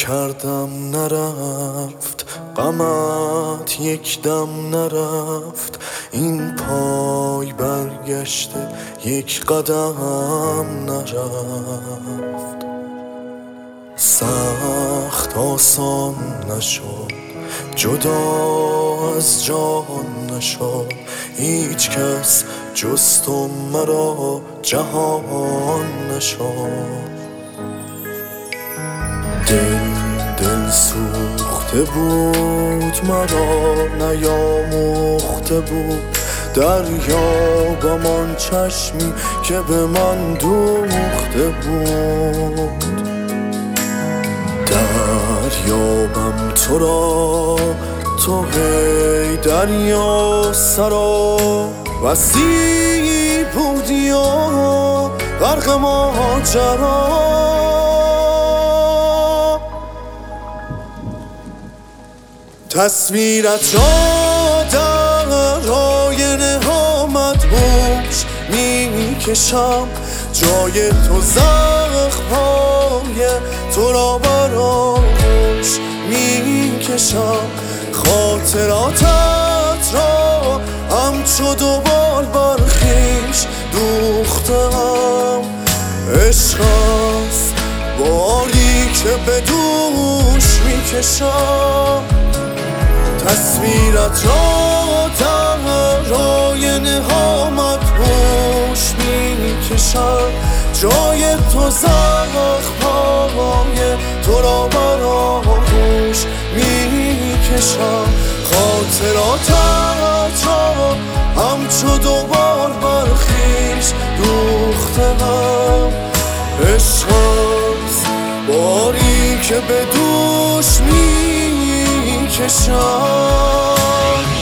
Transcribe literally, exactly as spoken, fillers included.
کردم نرفت، غمت یک دم نرفت، این پای برگشته یک قدم نرفت. سخت آسان نشد، جدا از جان نشد، هیچ کس جز تو مرا جهان نشد. دل دل سوخته بود مرا، نیاموخته بود دریا گمان چشمی که به من دوخته بود. دریابم تو را، تو هی دریا سرا، وسیع بودی و غرق ماجرا. تصویرت را در آینه ها مدهوش میکشم، جای تو زخم‌های تو را بر آغوش میکشم. خاطراتت را همچو دو بال بر خویش دوختم. عشق است باری که به دوش میکشم. تصویرت را در آینه ها مدهوش میکشم، جای تو زخم‌های تو را بر آغوش میکشم. خاطراتت را همچو دو بال بر خویش دوختم. عشق است باری که به دوش میکشم.